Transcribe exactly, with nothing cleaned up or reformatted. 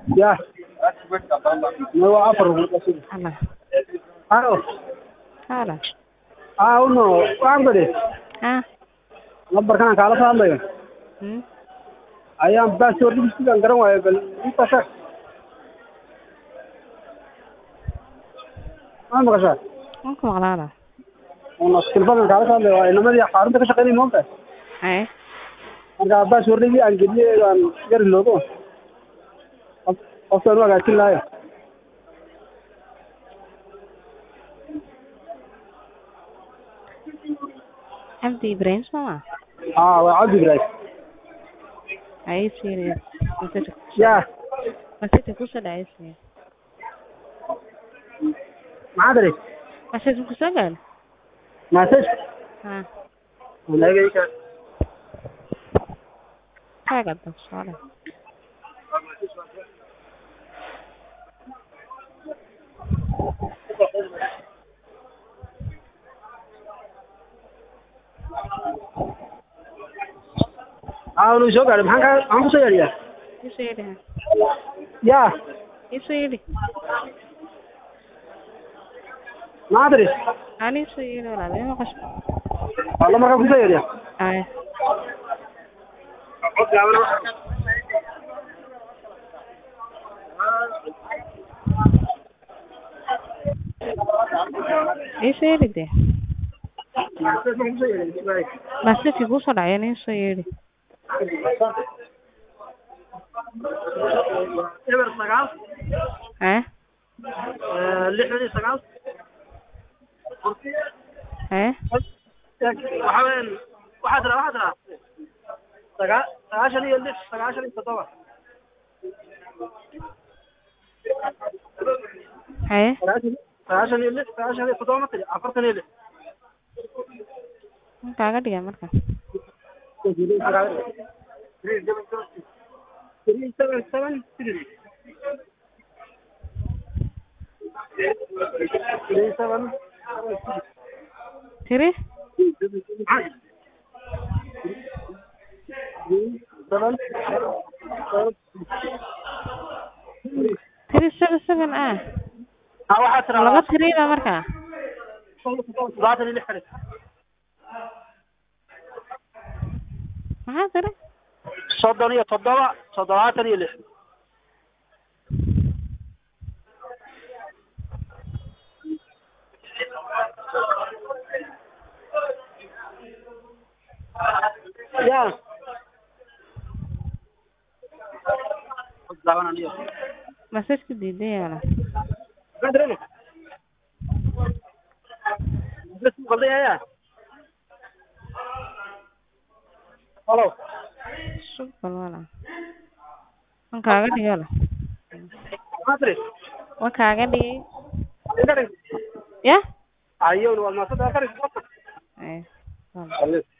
Ya. No afar ruux. Hala. Alo. Hala. Ah, uno, waan bade. Ha. Lambarkan kala hadlayo. Hmm. Ayaan password sidan garan waayo bal inta shaq. Ma maqashaa? Ma ku maqlaana? Una tilfaan kala hadlayo ay namadii xarunta ka shaqeynay moonta. Haye. Marka passwordigi aan geliyay aan gari loodo. Qofkan waa gaajin laayo. Abdi Ibrahim sama? Ah, waa Cabdi Ibrahim. Haye siri. Masajid. Ya. Masajid ku soo dhacay siri. Maxaa daray? Masajid ku soo gaal. Message. Ha. Nagayka. Kaga dad soo Ah, uu soo gaaray maxaan ka aan ku soo yariyaa? Isu yiri. Ya. Isu yiri. Maxaa daray? Ani isu yiri wala ma qash. Wala markaa ku soo yariyaa. Haye. Isu yiri de. Masajid ku soo dhacay isu yiri. Eber sagaal. Ha. Eh, lixdan iyo sagaal. Ha. Waxa weyn waxa dara waxa dara. Saga sagaashan iyo lix sagaashan iyo toddoba. Haye. sagaashan iyo lix sagaashan iyo toddoba matri afartan iyo lix. Kaaga dhigay marka. three seven seven three. three seven Tiri? seven Tiri seven seven ah. ah waxa tira Laba tiri ba marka. labaatan iyo lix kale. Maxaa tiri? soddon iyo toddoba toddobaatan iyo lix. Ya. Dawan aniyo. Masajid diiday wala. Badreno. Bes qalday ya. Hello. Super wala. An kaaga dhigay wala. Madrid. Wa kaaga dhigay. Indare. Ya? Ayo wal ma sada kare. Eh.